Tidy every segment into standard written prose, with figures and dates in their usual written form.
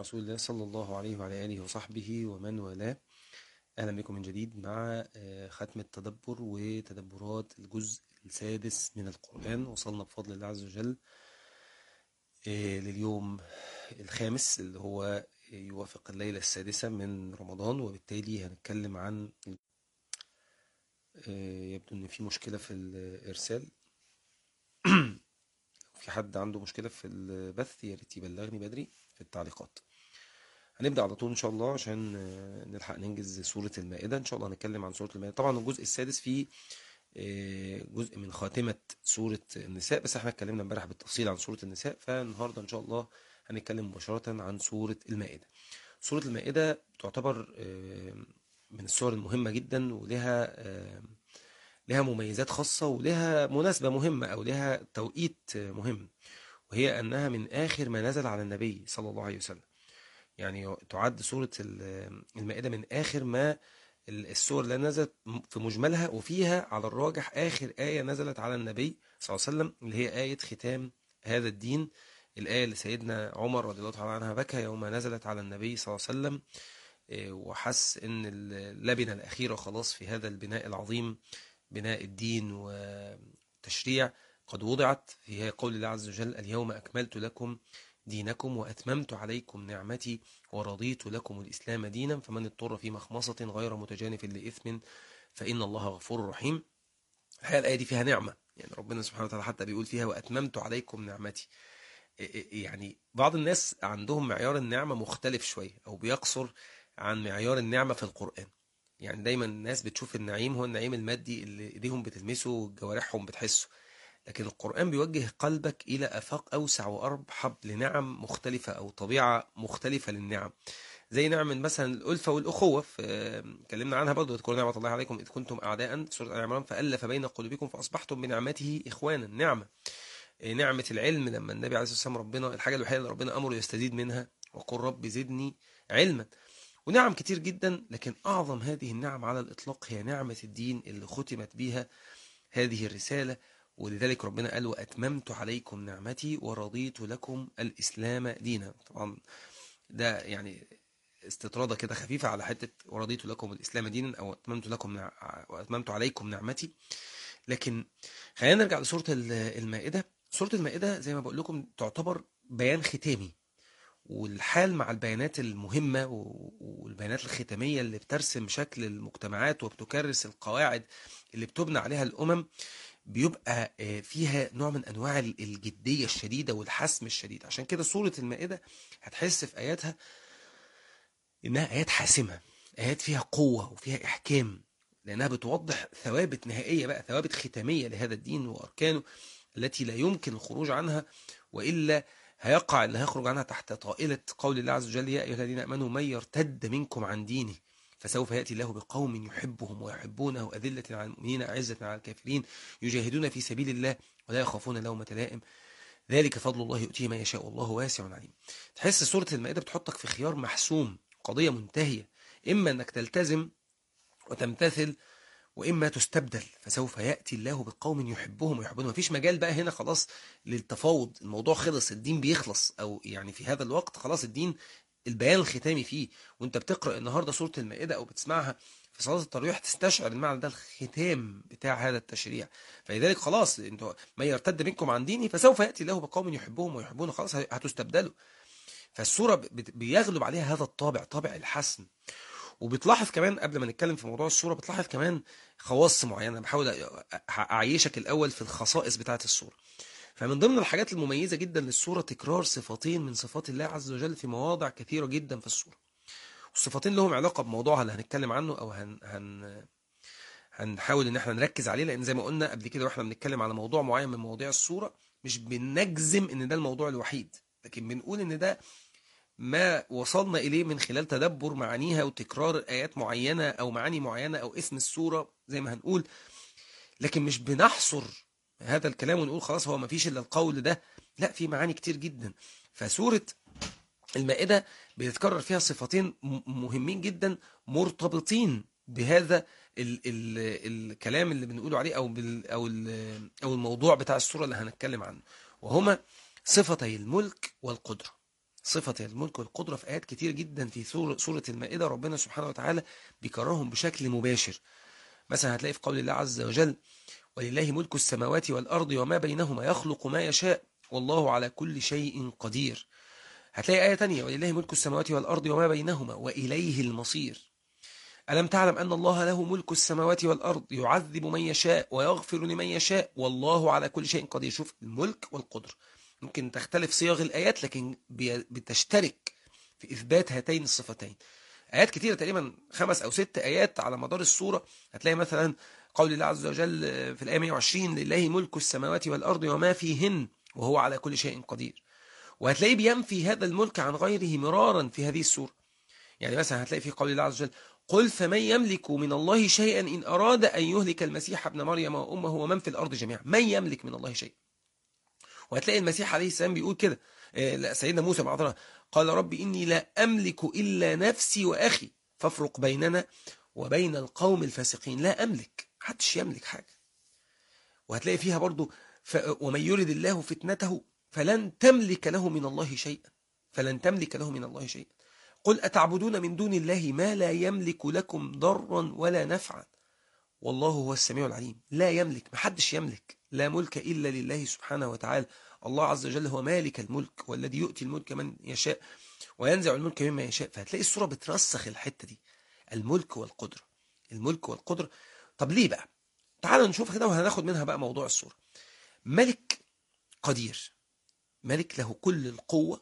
رسول الله صلى الله عليه وعلى آله وصحبه ومن والاه. أهلا بكم من جديد مع ختم التدبر وتدبرات الجزء السادس من القرآن. وصلنا بفضل الله عز وجل لليوم الخامس اللي هو يوافق الليلة السادسة من رمضان، وبالتالي هنتكلم عن يبدو أن في مشكلة في الإرسال. في حد عنده مشكلة في البث يا ريت يبلغني بدري في التعليقات. هنبدأ على طول إن شاء الله عشان نلحق ننجز سورة المائدة. إن شاء الله هنتكلم عن سورة المائدة. طبعا الجزء السادس فيه جزء من خاتمة سورة النساء، بس احنا اتكلمنا امبارح بالتفصيل عن سورة النساء، فالنهاردة إن شاء الله هنتكلم مباشرة عن سورة المائدة. سورة المائدة تعتبر من السور المهمة جدا، ولها لها مميزات خاصة ولها مناسبة مهمة أو لها توقيت مهم، وهي أنها من آخر ما نزل على النبي صلى الله عليه وسلم. يعني تعد سورة المائدة من آخر ما السور اللي نزلت في مجملها، وفيها على الراجح آخر آية نزلت على النبي صلى الله عليه وسلم، اللي هي آية ختام هذا الدين. الآية اللي سيدنا عمر رضي الله تعالى عنها بكى يوم نزلت على النبي صلى الله عليه وسلم، وحس إن اللبنة الأخيرة خلاص في هذا البناء العظيم، بناء الدين وتشريع، قد وضعت. هي قول الله عز وجل: اليوم أكملت لكم دينكم وأتممت عليكم نعمتي ورضيت لكم الإسلام دينا فمن اضطر في مخمصة غير متجانف لإثم فإن الله غفور رحيم. الحقيقة الآية دي فيها نعمة، يعني ربنا سبحانه وتعالى حتى بيقول فيها وأتممت عليكم نعمتي. يعني بعض الناس عندهم معيار النعمة مختلف شوية، أو بيقصر عن معيار النعمة في القرآن. يعني دايما الناس بتشوف النعيم هو النعيم المادي اللي ايديهم بتلمسه وجوارحهم بتحسه، لكن القرآن بيوجه قلبك إلى آفاق أوسع وأرحب لنعم مختلفة أو طبيعة مختلفة للنعم. زي نعم مثلا الألفة والأخوة، اتكلمنا عنها برضو: اذكروا نعمة الله عليكم إذ كنتم أعداء، سورة آل عمران، فألف بين قلوبكم فأصبحتم بنعمته إخوانا. نعمة نعمة العلم، لما النبي عليه الصلاة والسلام ربنا الحاجة الوحيدة اللي ربنا أمره يستزيد منها: وقل رب زدني علما. ونعم كتير جدا، لكن أعظم هذه النعم على الإطلاق هي نعمة الدين اللي ختمت بها هذه الرسالة. ولذلك ربنا قال: وأتممت عليكم نعمتي ورضيت لكم الإسلام دينا. طبعا ده يعني استطرادة كده خفيفة على حتة ورضيت لكم الإسلام دينا أو وأتممت عليكم نعمتي. لكن خلينا نرجع لسورة المائدة. سورة المائدة زي ما بقول لكم تعتبر بيان ختامي، والحال مع البيانات المهمة والبيانات الختامية اللي بترسم شكل المجتمعات وبتكرس القواعد اللي بتبنى عليها الأمم، بيبقى فيها نوع من أنواع الجدية الشديدة والحسم الشديد. عشان كده سورة المائدة هتحس في آياتها إنها آيات حاسمة، آيات فيها قوة وفيها إحكام، لأنها بتوضح ثوابت نهائية، بقى ثوابت ختامية لهذا الدين وأركانه التي لا يمكن الخروج عنها، وإلا هيقع اللي هيخرج عنها تحت طائلة قول الله عز وجل: يا أيها الذين آمنوا من يرتد منكم عن دينه فسوف يأتي الله بقوم يحبهم ويحبونه أذلة على المؤمنين أعزة على الكافرين يجاهدون في سبيل الله ولا يخافون لومة لائم ذلك فضل الله يؤتيه من يشاء والله واسع عليم. تحس سورة المائدة بتحطك في خيار محسوم، قضية منتهية: إما أنك تلتزم وتمتثل، وإما تستبدل فسوف يأتي الله بقوم يحبهم ويحبونه. مفيش مجال بقى هنا خلاص للتفاوض، الموضوع خلص، الدين بيخلص، أو يعني في هذا الوقت خلاص الدين البيان الختامي فيه. وانت بتقرأ النهاردة سورة المائدة أو بتسمعها في صلاة التراويح تستشعر المعنى ده، الختام بتاع هذا التشريع. فلذلك خلاص انتوا ما يرتد منكم عن ديني فسوف يأتي الله بقوم يحبهم ويحبونه، خلاص هتستبدلوا. فالسورة بيغلب عليها هذا الطابع، طابع الحسم. وبتلاحظ كمان قبل ما نتكلم في موضوع السورة، بتلاحظ كمان خواص معينة. بحاول أعيشك الأول في الخصائص بتاعة السورة. فمن ضمن الحاجات المميزة جدا للسورة تكرار صفتين من صفات الله عز وجل في مواضع كثيرة جدا في السورة. والصفتين لهم علاقة بموضوعها اللي هنتكلم عنه، أو هنحاول إن احنا نركز عليه، لأن زي ما قلنا قبل كده واحنا بنتكلم على موضوع معين من مواضيع السورة، مش بنجزم إن ده الموضوع الوحيد، لكن بنقول إن ده ما وصلنا إليه من خلال تدبر معانيها وتكرار آيات معينة أو معاني معينة أو اسم السورة زي ما هنقول. لكن مش بنحصر هذا الكلام ونقول خلاص هو ما فيش إلا القول ده، لا، في معاني كتير جدا. فسورة المائدة بيتكرر فيها صفتين مهمين جدا مرتبطين بهذا الكلام اللي بنقوله عليه، أو الموضوع بتاع السورة اللي هنتكلم عنه، وهما صفتي الملك والقدرة. صفة الملك والقدرة في آيات كتير جدا في سورة المائدة، ربنا سبحانه وتعالى بيكررهم بشكل مباشر. مثلا هتلاقي في قول الله عز وجل: ولله ملك السماوات والأرض وما بينهما يخلق ما يشاء والله على كل شيء قدير. هتلاقي آية تانية: ولله ملك السماوات والأرض وما بينهما وإليه المصير. ألم تعلم أن الله له ملك السماوات والأرض يعذب من يشاء ويغفر لمن يشاء والله على كل شيء قدير. شوف الملك والقدر، ممكن تختلف صيغ الآيات لكن بتشترك في إثبات هاتين الصفتين. آيات كتيرة، تقريبا 5 أو 6 آيات على مدار السورة. هتلاقي مثلا قول الله عز وجل في الآية 120: لله ملك السماوات والأرض وما فيهن وهو على كل شيء قدير. وهتلاقيه بينفي هذا الملك عن غيره مرارا في هذه السورة. يعني مثلا هتلاقي في قول الله عز وجل: قل فمن يملك من الله شيئا إن أراد أن يهلك المسيح ابن مريم وأمه ومن في الأرض جميعا. من يملك من الله شيئا. وهتلاقي المسيح عليه السلام بيقول كده، لا سيدنا موسى معذرة، قال: رب إني لا أملك إلا نفسي وأخي فافرق بيننا وبين القوم الفاسقين. لا أملك، محدش يملك حاجة. وهتلاقي فيها برضو ومن يرد الله فتنته فلن تملك له من الله شيئا. فلن تملك له من الله شيئا. قل أتعبدون من دون الله ما لا يملك لكم ضرا ولا نفعا والله هو السميع العليم. لا يملك، محدش يملك، لا ملك إلا لله سبحانه وتعالى. الله عز وجل هو مالك الملك والذي يؤتي الملك من يشاء وينزع الملك مما يشاء. فهتلاقي السورة بترسخ الحتة دي، الملك والقدرة، الملك والقدرة. طب ليه بقى؟ تعالوا نشوف كده وهناخد منها بقى موضوع السورة. ملك قدير، ملك له كل القوة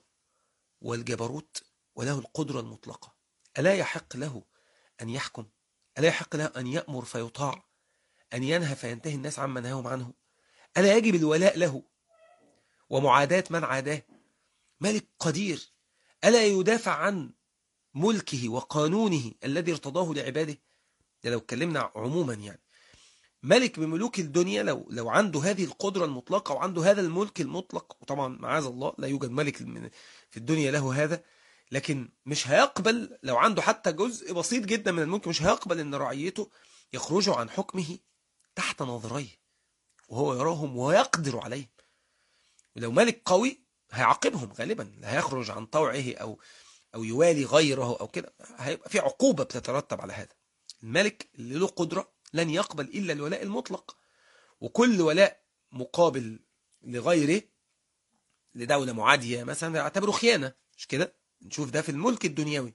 والجبروت وله القدرة المطلقة. ألا يحق له أن يحكم؟ ألا يحق له أن يأمر فيطاع؟ أن ينهى فينتهي الناس عما نهاهم عنه؟ ألا يجب الولاء له ومعاداة من عاداه؟ ملك قدير، ألا يدافع عن ملكه وقانونه الذي ارتضاه لعباده؟ ده لو اتكلمنا عموما يعني. ملك بملوك الدنيا لو عنده هذه القدرة المطلقة وعنده هذا الملك المطلق، وطبعا معاذ الله لا يوجد ملك في الدنيا له هذا، لكن مش هيقبل لو عنده حتى جزء بسيط جدا من الملك، مش هيقبل ان رعيته يخرجوا عن حكمه تحت ناظريه وهو يراهم ويقدر عليهم. ولو ملك قوي هيعاقبهم غالبا، لا هيخرج عن طوعه او يوالي غيره او كده، هيبقى في عقوبة بتترتب على هذا. الملك اللي له قدرة لن يقبل إلا الولاء المطلق، وكل ولاء مقابل لغيره لدولة معادية مثلا يعتبره خيانة، مش كده؟ نشوف ده في الملك الدنيوي.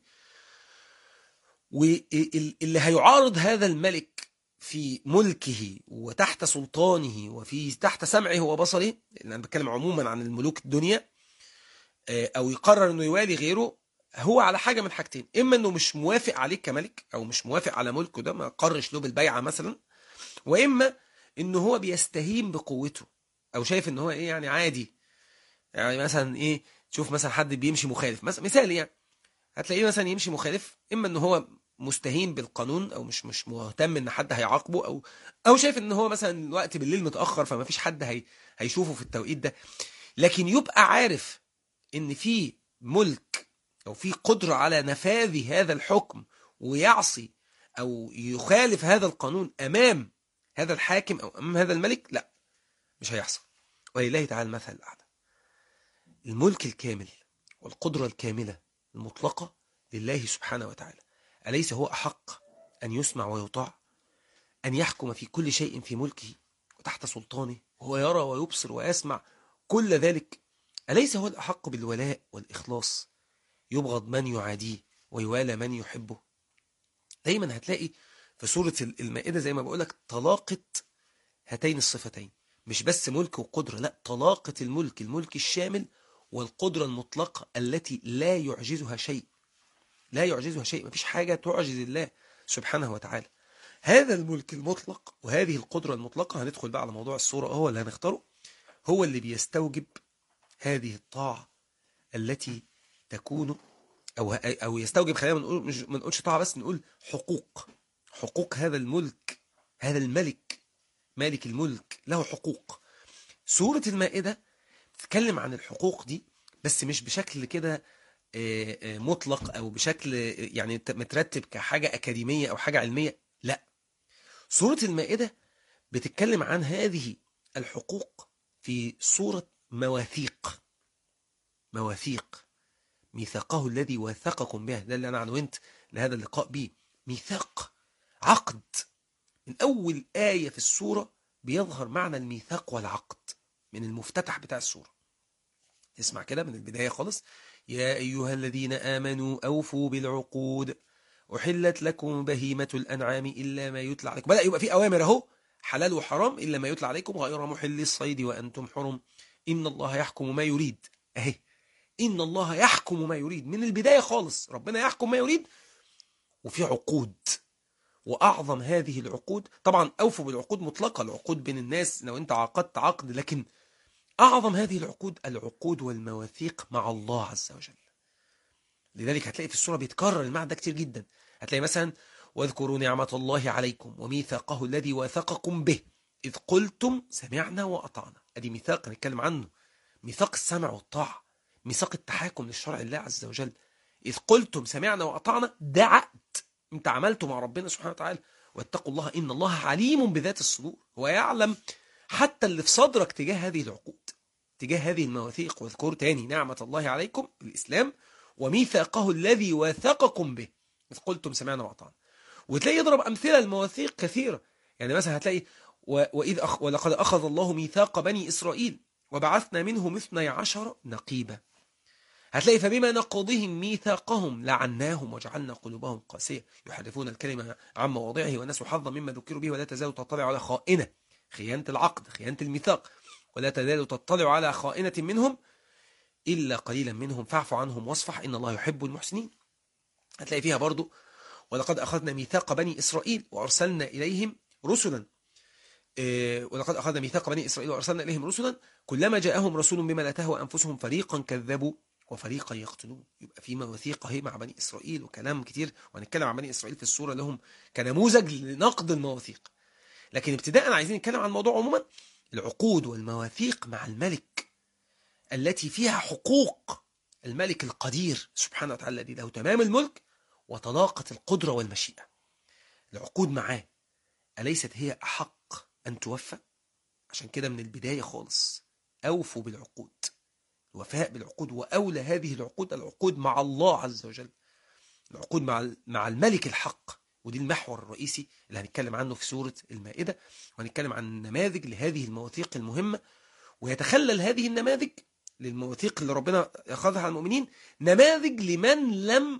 واللي هيعارض هذا الملك في ملكه وتحت سلطانه وفي تحت سمعه وبصره، أنا بتكلم عموما عن الملوك الدنيا، أو يقرر أنه يوالي غيره، هو على حاجة من حاجتين: إما أنه مش موافق عليه كملك أو مش موافق على ملكه ده، ما قرش له بالبيعة مثلا، وإما أنه هو بيستهين بقوته أو شايف أنه هو إيه يعني عادي. يعني مثلا إيه، تشوف مثلا حد بيمشي مخالف مثلا، مثال يعني، هتلاقيه مثلا يمشي مخالف، إما أنه هو مستهين بالقانون أو مش مهتم أن حد هيعاقبه، أو شايف أنه هو مثلا الوقت بالليل متأخر فما فيش حد هيشوفه في التوقيت ده. لكن يبقى عارف أن في ملك أو في قدرة على نفاذ هذا الحكم ويعصي أو يخالف هذا القانون أمام هذا الحاكم أو أمام هذا الملك، لا، مش هيحصل. ولله تعالى المثل الأعلى. الملك الكامل والقدرة الكاملة المطلقة لله سبحانه وتعالى. أليس هو أحق أن يسمع ويطاع، أن يحكم في كل شيء في ملكه وتحت سلطانه، وهو يرى ويبصر ويسمع كل ذلك؟ أليس هو الأحق بالولاء والإخلاص، يبغض من يعاديه ويوالى من يحبه؟ دايما هتلاقي في سورة المائدة زي ما بقولك طلاقة هاتين الصفتين، مش بس ملك وقدرة، لا، طلاقة الملك الشامل والقدرة المطلقة التي لا يعجزها شيء، لا يعجزها شيء، مفيش حاجة تعجز الله سبحانه وتعالى. هذا الملك المطلق وهذه القدرة المطلقة، هندخل بقى على موضوع السورة هو اللي هنختاره، هو اللي بيستوجب هذه الطاعة التي تكون أو يستوجب، خلينا ما نقولش طاعة بس، نقول حقوق هذا الملك، هذا الملك، مالك الملك له حقوق. سورة المائدة تتكلم عن الحقوق دي، بس مش بشكل كده مطلق أو بشكل يعني مترتب كحاجة أكاديمية أو حاجة علمية، لا. سورة المائدة بتتكلم عن هذه الحقوق في صورة مواثيق. ميثاقه الذي واثقكم به، ده اللي أنا عنونت لهذا اللقاء به، ميثاق، عقد. من أول آية في السورة بيظهر معنى الميثاق والعقد من المفتتح بتاع السورة. اسمع كده من البداية خالص: يا أيها الذين آمنوا أوفوا بالعقود أحلت لكم بهيمة الأنعام إلا ما يتلى عليكم. بدأ يبقى في أوامر أهو، حلال وحرام، إلا ما يتلى عليكم غير محل الصيد وأنتم حرم إن الله يحكم ما يريد. أهي إن الله يحكم ما يريد من البداية خالص، ربنا يحكم ما يريد. وفي عقود، وأعظم هذه العقود طبعا أوفوا بالعقود مطلقة، العقود بين الناس لو أنت عقدت عقد، لكن أعظم هذه العقود العقود والمواثيق مع الله عز وجل. لذلك هتلاقي في السورة بيتكرر المعنى ده كتير جدا. هتلاقي مثلا: واذكروا نعمة الله عليكم وميثاقه الذي واثقكم به إذ قلتم سمعنا وأطعنا. أدي ميثاق نتكلم عنه، ميثاق السمع والطاعة، ميثاق التحاكم للشرع الله عز وجل. إذ قلتم سمعنا وأطعنا، ده عقد أنت عملته مع ربنا سبحانه وتعالى. واتقوا الله إن الله عليم بذات الصدور، هو يعلم حتى اللي في صدرك تجاه هذه العقود، تجاه هذه المواثيق. واذكروا تاني نعمة الله عليكم الإسلام وميثاقه الذي واثقكم به إذ قلتم سمعنا وأطعنا. وتلاقي يضرب أمثلة المواثيق كثيرة. يعني مثلا هتلاقي ولقد أخذ الله ميثاق بني إسرائيل وبعثنا منهم 12 نقيبا. هتلاقي فبما نقضهم ميثاقهم لعناهم وجعلنا قلوبهم قاسية يحرفون الكلمة عن مواضعه ونسوا حظا مما ذكروا به ولا تزال تطلع على خائنة، خيانة العقد، خيانة الميثاق، ولا تزال تطلع على خائنة منهم إلا قليلا منهم فاعف عنهم واصفح إن الله يحب المحسنين. هتلاقي فيها برضو: ولقد أخذنا ميثاق بني إسرائيل وأرسلنا إليهم رسلا ولقد أخذنا ميثاق بني إسرائيل وأرسلنا إليهم رسلا كلما جاءهم رسول بما لا تهوى أنفسهم فريقا كذبوا وفريقا يقتلون. يبقى في مواثيق اهي مع بني إسرائيل وكلام كتير، وهنتكلم عن بني إسرائيل في السورة لهم كنموذج لنقد المواثيق. لكن ابتداء عايزين نتكلم عن الموضوع عموما، العقود والمواثيق مع الملك التي فيها حقوق الملك القدير سبحانه وتعالى الذي له تمام الملك وطلاقة القدرة والمشيئة. العقود معاه أليست هي أحق أن توفى؟ عشان كده من البداية خالص أوفوا بالعقود، الوفاء بالعقود، وأولى هذه العقود العقود مع الله عز وجل، العقود مع الملك الحق. ودي المحور الرئيسي اللي هنتكلم عنه في سورة المائدة، وهنتكلم عن نماذج لهذه المواثيق المهمة. ويتخلل هذه النماذج للمواثيق اللي ربنا يأخذها على المؤمنين نماذج لمن لم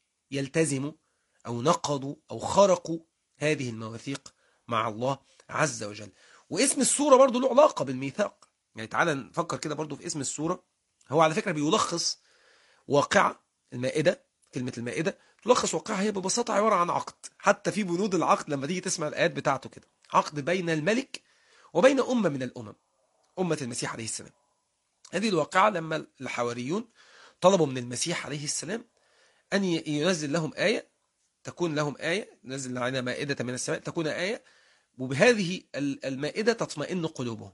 يلتزموا أو نقضوا أو خرقوا هذه المواثيق مع الله عز وجل. واسم السورة برضو له علاقة بالميثاق. يعني تعالى نفكر كده برضو في اسم السورة، هو على فكرة بيلخص واقعة المائدة. كلمة المائدة تلخص واقعها هي ببساطة عبارة عن عقد. حتى في بنود العقد لما تيجي تسمع الآيات بتاعته كده، عقد بين الملك وبين أمة من الأمم، أمة المسيح عليه السلام. هذه الواقعة لما الحواريون طلبوا من المسيح عليه السلام أن ينزل لهم آية، تكون لهم آية، نزل علينا مائدة من السماء تكون آية، وبهذه المائدة تطمئن قلوبهم.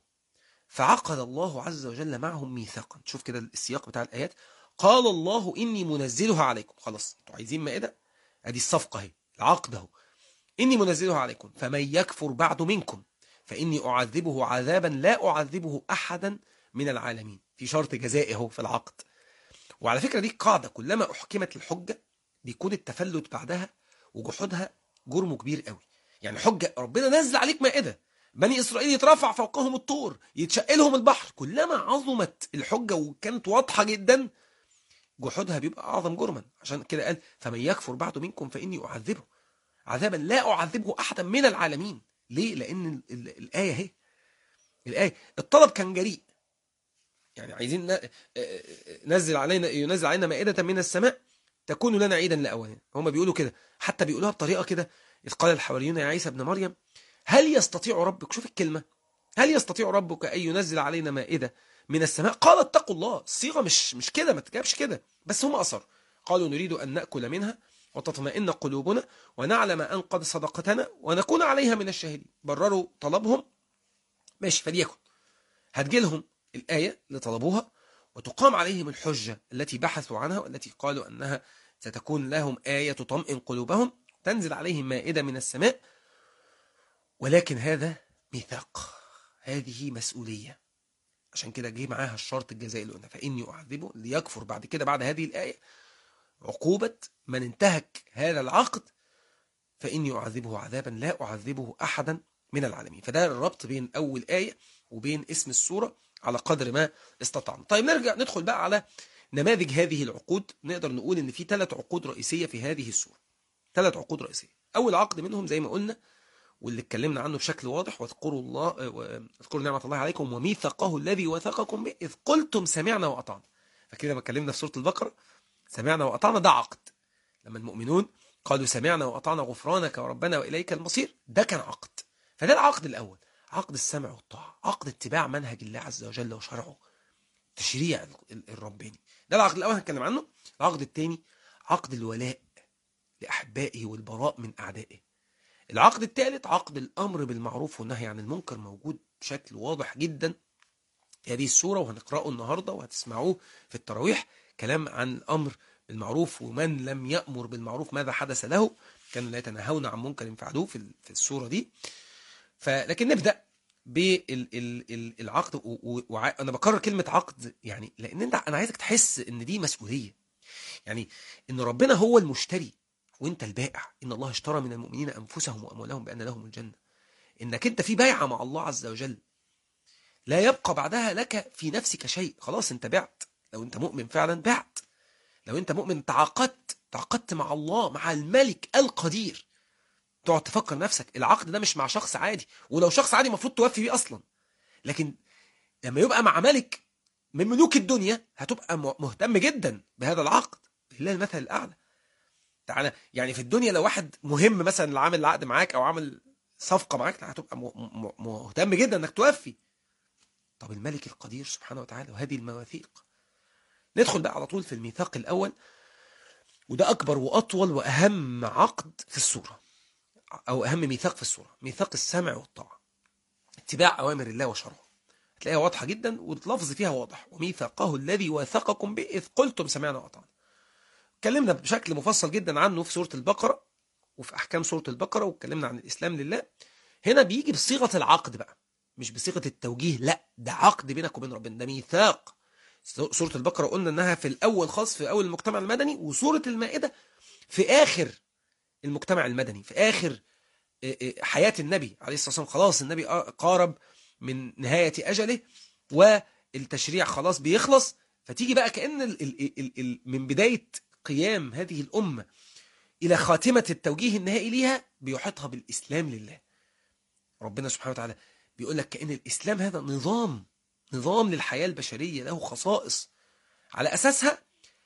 فعقد الله عز وجل معهم ميثاقا. شوف كده السياق بتاع الآيات: قال الله إني منزلها عليكم. خلاص انتوا عايزين مائدة، ادي الصفقة اهي، العقد اهو. إني منزلها عليكم فمن يكفر بعد منكم فإني أعذبه عذابا لا أعذبه أحدا من العالمين. في شرط جزائي اهو في العقد. وعلى فكرة دي قاعدة، كلما أحكمت الحجة بيكون التفلت بعدها وجحودها جرم كبير قوي. يعني حجة ربنا نزل عليك مائدة، بني إسرائيل يترفع فوقهم الطور، يتشق لهم البحر، كلما عظمت الحجة وكانت واضحة جدا جحودها بيبقى أعظم جرما. عشان كده قال فمن يكفر بعد منكم فإني أعذبه عذابا لا أعذبه أحدا من العالمين. ليه؟ لأن الآية هي الآية الطلب كان جريء. يعني عايزين ينزل علينا مائدة من السماء تكون لنا عيدا لأولنا. هم بيقولوا كده، حتى بيقولوها بطريقة كده: إذ قال الحواريون يا عيسى ابن مريم هل يستطيع ربك، شوف الكلمة، هل يستطيع ربك أن ينزل علينا مائدة من السماء؟ قال اتقوا الله. الصيغة مش كده، ما تجابش كده، بس هم أصر قالوا نريد أن نأكل منها وتطمئن قلوبنا ونعلم أن قد صدقتنا ونكون عليها من الشاهدين. برروا طلبهم، ماشي فليكن. هتجيلهم الآية اللي طلبوها وتقام عليهم الحجة التي بحثوا عنها والتي قالوا أنها ستكون لهم آية تطمئن قلوبهم، تنزل عليهم مائدة من السماء. ولكن هذا ميثاق، هذه مسؤولية. عشان كده جه معاها الشرط الجزائي اللي قلنا فإني أعذبه ليكفر بعد كده بعد هذه الآية عقوبة من انتهك هذا العقد، فإني أعذبه عذابا لا أعذبه أحدا من العالمين. فده الربط بين أول آية وبين اسم السورة على قدر ما استطعنا. طيب نرجع ندخل بقى على نماذج هذه العقود. نقدر نقول إن في 3 عقود رئيسية في هذه السورة، 3 عقود رئيسية. أول عقد منهم زي ما قلنا واللي اتكلمنا عنه بشكل واضح، واذكروا نعمة الله عليكم وميثاقه الذي وثقكم به إذ قلتم سمعنا وأطعنا. فكده ما اتكلمنا في سورة البقرة سمعنا وأطعنا ده عقد، لما المؤمنون قالوا سمعنا وأطعنا غفرانك وربنا وإليك المصير، ده كان عقد. فده العقد الأول، عقد السمع والطاعة، عقد اتباع منهج الله عز وجل وشرعه، تشريع الرباني. ده العقد الأول هنتكلم عنه. العقد الثاني عقد الولاء لأحبائه والبراء من أعدائه. العقد الثالث عقد الأمر بالمعروف والنهي عن المنكر، موجود بشكل واضح جدا في هذه السورة وهنقرأه النهاردة وهتسمعوه في التراويح، كلام عن الأمر بالمعروف ومن لم يأمر بالمعروف ماذا حدث له، كانوا لا يتناهون عن منكر فعلوه في السورة دي. لكن نبدأ بالعقد، وأنا بكرر كلمة عقد يعني لأن أنا عايزك تحس إن دي مسؤولية، يعني إن ربنا هو المشتري وانت البائع. ان الله اشترى من المؤمنين انفسهم واموالهم بان لهم الجنه. انك انت في بيعه مع الله عز وجل لا يبقى بعدها لك في نفسك شيء، خلاص انت بعت. لو انت مؤمن فعلا بعت، لو انت مؤمن تعاقدت مع الله، مع الملك القدير. تقعد تفكر نفسك العقد ده مش مع شخص عادي، ولو شخص عادي المفروض توفي بيه اصلا، لكن لما يبقى مع ملك من ملوك الدنيا هتبقى مهتم جدا بهذا العقد. لله المثل الاعلى. تعالى يعني في الدنيا لو واحد مهم مثلا اللي عامل العقد معاك او عامل صفقه معاك هتبقى مهتم جدا انك توفي. طب الملك القدير سبحانه وتعالى وهذه المواثيق. ندخل بقى على طول في الميثاق الاول، وده اكبر واطول واهم عقد في السوره، او اهم ميثاق في السوره، ميثاق السمع والطاعه، اتباع اوامر الله وشرعه. هتلاقيها واضحه جدا واللفظ فيها واضح، وميثاقه الذي وثقكم به اذ قلتم سمعنا واطعنا. اتكلمنا بشكل مفصل جدا عنه في سورة البقرة وفي أحكام سورة البقرة، واتكلمنا عن الإسلام لله. هنا بيجي بصيغة العقد بقى، مش بصيغة التوجيه، لا ده عقد بينك وبين ربنا، ده ميثاق. سورة البقرة قلنا أنها في الأول خاص في أول المجتمع المدني، وسورة المائدة في آخر المجتمع المدني، في آخر حياة النبي عليه الصلاة والسلام. خلاص النبي قارب من نهاية أجله والتشريع خلاص بيخلص، فتيجي بقى كأن من بداية قيام هذه الأمة إلى خاتمة التوجيه النهائي ليها بيحيطها بالإسلام لله. ربنا سبحانه وتعالى بيقول لك كأن الإسلام هذا نظام للحياة البشرية له خصائص، على أساسها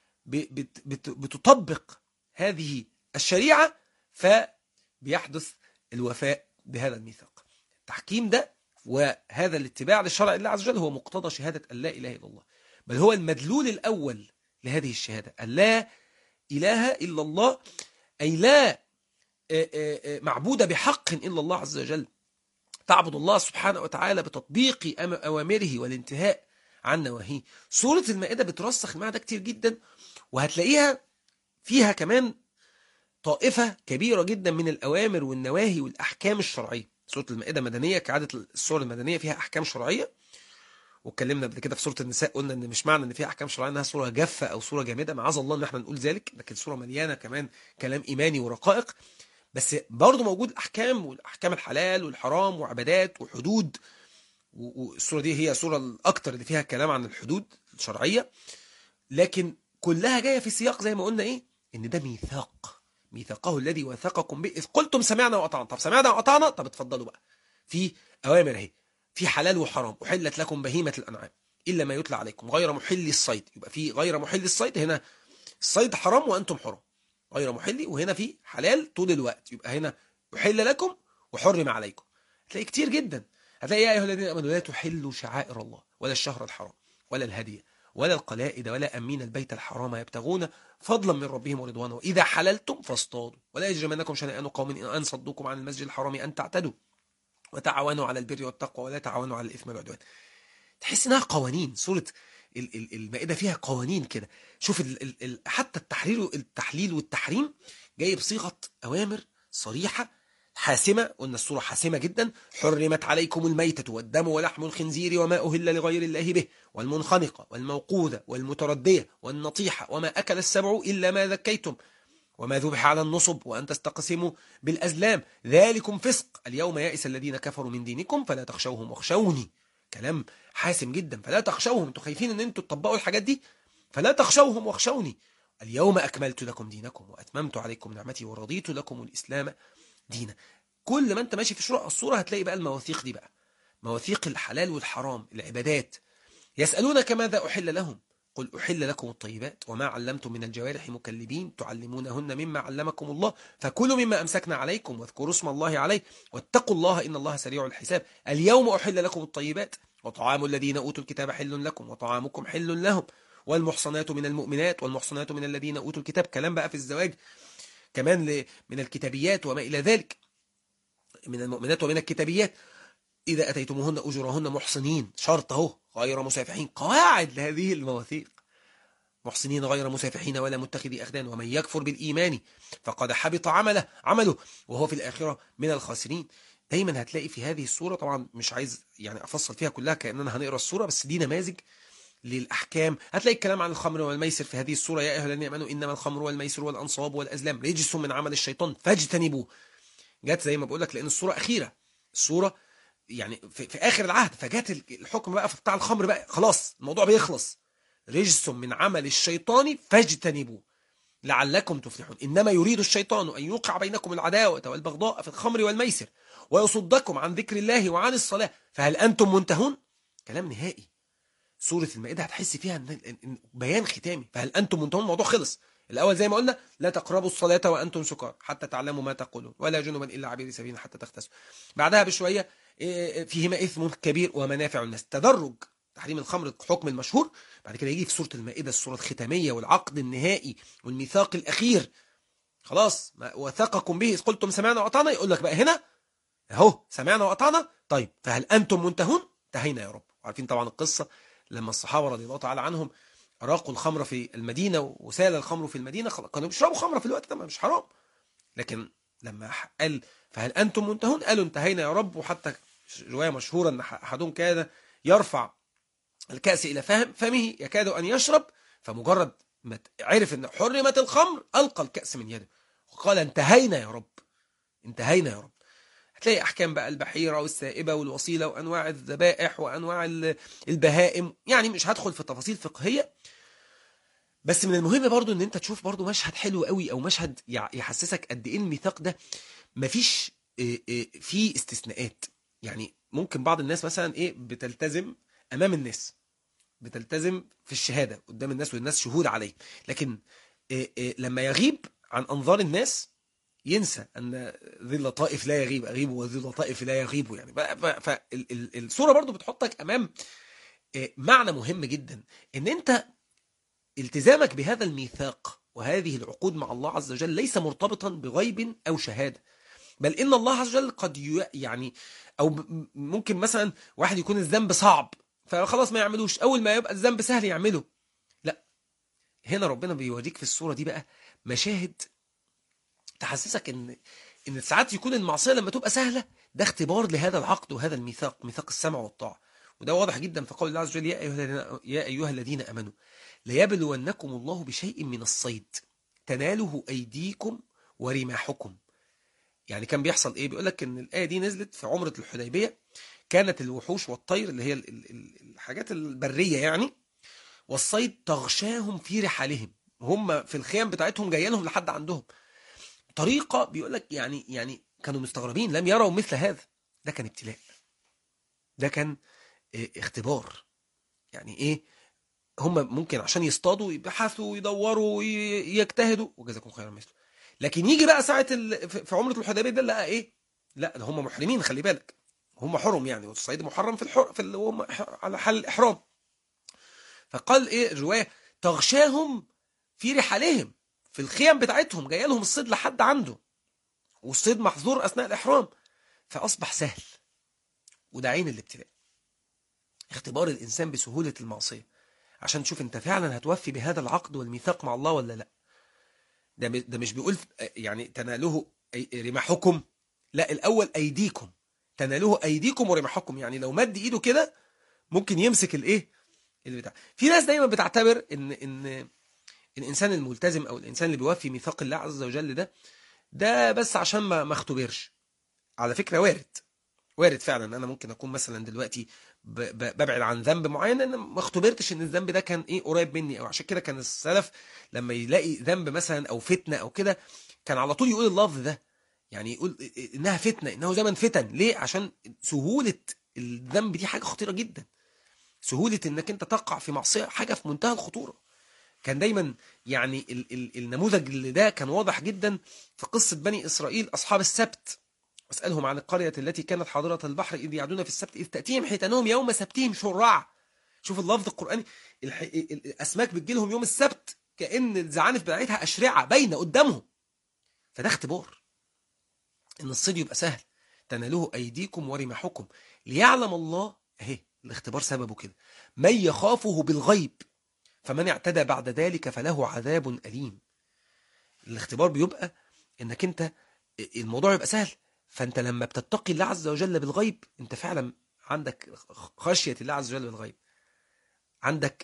بتطبق هذه الشريعة، فبيحدث الوفاء بهذا الميثاق. التحكيم ده وهذا الاتباع للشرع الله عز وجل هو مقتضى شهادة أن لا إله إلا الله، بل هو المدلول الأول لهذه الشهادة، أن لا إله إلا الله، أي لا معبود بحق إلا الله عز وجل. تعبد الله سبحانه وتعالى بتطبيق أوامره والانتهاء عن نواهيه. سورة المائدة بترسخ المعنى ده كتير جدا، وهتلاقيها فيها كمان طائفة كبيرة جدا من الأوامر والنواهي والأحكام الشرعية. سورة المائدة مدنية كعادة السور المدنية، فيها أحكام شرعية. واتكلمنا قبل كده في سورة النساء قلنا ان مش معنى ان فيها احكام شرعيه انها سوره جافه او سوره جامده، معاذ الله ان احنا نقول ذلك، لكن سوره مليانه كمان كلام ايماني ورقائق. بس برضه موجود احكام، والاحكام الحلال والحرام وعبادات وحدود، والسوره دي هي السوره الاكثر اللي فيها كلام عن الحدود الشرعيه، لكن كلها جايه في سياق زي ما قلنا ايه، ان ده ميثاقه الذي وثقكم به اذ قلتم سمعنا واطعنا. طب سمعنا واطعنا، طب اتفضلوا بقى في اوامر اهي، في حلال وحرام. أحلت لكم بهيمة الأنعام إلا ما يتلى عليكم غير محل الصيد. يبقى في غير محل الصيد، هنا الصيد حرام وأنتم حرم، غير محلي، وهنا في حلال طول الوقت، يبقى هنا أحل لكم وحرم عليكم. هتلاقي كتير جدا، هتلاقي يا أيها الذين آمنوا لا تحلوا شعائر الله ولا الشهر الحرام ولا الهدي ولا القلائد ولا أمين البيت الحرام يبتغون فضلا من ربهم ورضوانه وإذا حللتم فاصطادوا ولا يجرمنكم شنآن قوم إن صدوكم عن المسجد الحرام أن تعتدوا وتعاونوا على البر والتقوى ولا تعاونوا على الإثم والعدوان. تحس انها قوانين. سورة المائدة فيها قوانين كده. شوف حتى التحليل والتحريم جاي بصيغة أوامر صريحة حاسمة، قلنا السورة حاسمة جدا. حرمت عليكم الميتة والدم ولحم الخنزير وما أهل لغير الله به والمنخنقة والموقوذة والمتردية والنطيحة وما أكل السبع إلا ما ذكيتم وما ذبح على النصب وأن تستقسموا بالأزلام ذلكم فسق اليوم يئس الذين كفروا من دينكم فلا تخشوهم واخشوني. كلام حاسم جدا. فلا تخشوهم، انتوا خايفين ان انتوا تطبقوا الحاجات دي، فلا تخشوهم واخشوني. اليوم أكملت لكم دينكم وأتممت عليكم نعمتي ورضيت لكم الإسلام دينا. كل ما انت ماشي في الصورة هتلاقي بقى المواثيق دي بقى، مواثيق الحلال والحرام، العبادات. يسألونك ماذا أحل لهم قل أحل لكم الطيبات وما علمتم من الجوارح مكلبين تعلمونهن مما علمكم الله فكلوا مما أمسكنا عليكم واذكروا اسم الله عليه واتقوا الله إن الله سريع الحساب. اليوم أحل لكم الطيبات وطعام الذين أوتوا الكتاب حل لكم وطعامكم حل لهم والمحصنات من المؤمنات والمحصنات من الذين أوتوا الكتاب. كلام بقى في الزواج كمان من الكتابيات وما إلى ذلك، من المؤمنات ومن الكتابيات. إذا أتيتموهن أجورهن محصنين، شرط اهو، غير مسافحين، قواعد لهذه المواثيق، محصنين غير مسافحين ولا متخذي أخدان ومن يكفر بالإيمان فقد حبط عمله وهو في الآخرة من الخاسرين. دايما هتلاقي في هذه السورة، طبعا مش عايز يعني أفصل فيها كلها كأننا هنقرأ السورة، بس دي نماذج للأحكام. هتلاقي الكلام عن الخمر والميسر في هذه السورة، يا أيها الذين آمنوا إنما الخمر والميسر والأنصاب والأزلام رجس من عمل الشيطان فاجتنبوه. جت زي ما بقول لك لأن السورة أخيرة، السورة يعني في آخر العهد، فجات الحكم بقى في بتاع الخمر بقى، خلاص الموضوع بيخلص. رجس من عمل الشيطان فاجتنبوه لعلكم تفلحون. إنما يريد الشيطان أن يوقع بينكم العداوة والبغضاء في الخمر والميسر ويصدكم عن ذكر الله وعن الصلاة فهل أنتم منتهون. كلام نهائي. سورة المائدة هتحس فيها إن بيان ختامي، فهل أنتم منتهون، الموضوع خلص. الأول زي ما قلنا لا تقربوا الصلاة وأنتم سكار حتى تعلموا ما تقولون ولا جنبا إلا عبير سبيل حتى تغتسلوا. بعدها بشوية فيهما إثم كبير ومنافع الناس، تدرج تحريم الخمر الحكم المشهور. بعد كده يجي في سورة المائدة السورة الختامية والعقد النهائي والميثاق الأخير، خلاص ما وثقكم به إذ قلتم سمعنا وأطعنا. يقول لك بقى هنا أهو سمعنا وأطعنا، طيب فهل أنتم منتهون، انتهينا يا رب. عارفين طبعا القصة لما الصحابة رضي الله تعالى عنهم أراقوا الخمر في المدينة وسال الخمر في المدينة، كانوا بيشربوا خمر في الوقت ده مش حرام، لكن لما قال فهل أنتم منتهون قالوا انتهينا يا رب. وحتى رواية مشهورة أن أحدهم كان يرفع الكأس إلى فمه يكاد أن يشرب، فمجرد ما عرف أن حرمت الخمر ألقى الكأس من يده وقال انتهينا يا رب، انتهينا يا رب. هتلاقي أحكام بقى البحيرة والسائبة والوصيلة وأنواع الذبائح وأنواع البهائم، يعني مش هدخل في تفاصيل فقهية، بس من المهم برضو ان انت تشوف برضو مشهد حلو قوي او مشهد يحسسك قد ايه الميثاق ده مفيش فيه استثناءات. يعني ممكن بعض الناس مثلا بتلتزم امام الناس، بتلتزم في الشهادة قدام الناس والناس شهود عليه، لكن لما يغيب عن انظار الناس ينسى ان ذي اللطائف لا يغيب اغيبه وذي اللطائف لا يغيبه. يعني فالصورة برضو بتحطك امام معنى مهم جدا، ان انت التزامك بهذا الميثاق وهذه العقود مع الله عز وجل ليس مرتبطا بغيب أو شهادة، بل إن الله عز وجل قد يعني أو ممكن مثلا واحد يكون الذنب صعب فخلاص ما يعملوش، أول ما يبقى الذنب سهل يعمله. لا، هنا ربنا بيوريك في الصورة دي بقى مشاهد تحسسك إن ساعات يكون المعصية لما تبقى سهلة ده اختبار لهذا العقد وهذا الميثاق، ميثاق السمع والطاعة. وده واضح جدا في قول الله عز وجل يا أيها الذين أمنوا ليبلونكم الله بشيء من الصيد تناله أيديكم ورماحكم. يعني كان بيحصل بيقول لك ان الآية دي نزلت في عمرة الحديبية، كانت الوحوش والطير اللي هي الحاجات البرية يعني والصيد تغشاهم في رحالهم، هم في الخيام بتاعتهم جايه لهم لحد عندهم طريقة. بيقول لك يعني كانوا مستغربين لم يروا مثل هذا. ده كان ابتلاء، ده كان اختبار. يعني هم ممكن عشان يصطادوا يبحثوا ويدوروا ويجتهدوا وجزاكم خيرا مثله، لكن يجي بقى ساعة في عمرة الحديبية ده لقى لا ده هم محرمين، خلي بالك هم حرم يعني، والصيد محرم في هم على حال الإحرام. فقال الرواية تغشاهم في رحالهم، في الخيام بتاعتهم جاي لهم الصيد لحد عنده، والصيد محظور أثناء الإحرام، فأصبح سهل. وده عين الابتلاء، اختبار الإنسان بسهولة المعصية عشان تشوف انت فعلا هتوفي بهذا العقد والميثاق مع الله ولا لا. ده مش بيقول يعني تناله رماحكم لا، الاول ايديكم تنالوه ايديكم ورمحكم، يعني لو مد ايده كده ممكن يمسك الايه البتاع. في ناس دايما بتعتبر ان الانسان الملتزم او الانسان اللي بيوفي ميثاق الله عز وجل ده بس عشان ما اختبرش. على فكرة وارد فعلا. انا ممكن اكون مثلا دلوقتي ببعد عن ذنب معين، انا ما اختبرتش ان الذنب ده كان ايه قريب مني، او عشان كده كان السلف لما يلاقي ذنب مثلا او فتنة او كده كان على طول يقول اللفظ ده، يعني يقول انها فتنة، انه زمن فتن. ليه؟ عشان سهولة الذنب دي حاجة خطيرة جدا، سهولة انك انت تقع في معصية حاجة في منتهى الخطورة. كان دايما يعني النموذج اللي ده كان واضح جدا في قصة بني إسرائيل أصحاب السبت. واسألهم عن القرية التي كانت حاضرة البحر إذ يعدون في السبت إذ تأتيهم حيتانهم يوم سبتهم شرعا. شوف اللفظ القرآني، الأسماك بتجيلهم يوم السبت كأن الزعانف بتاعتها أشرعة باينة قدامهم. فده اختبار إن الصيد يبقى سهل. تنالوه أيديكم ورمحكم ليعلم الله، أهي الاختبار سببه كده، من يخافه بالغيب فمن اعتدى بعد ذلك فله عذاب أليم. الاختبار بيبقى انك انت الموضوع يبقى سهل، فانت لما بتتقي الله عز وجل بالغيب انت فعلا عندك خشية الله عز وجل بالغيب، عندك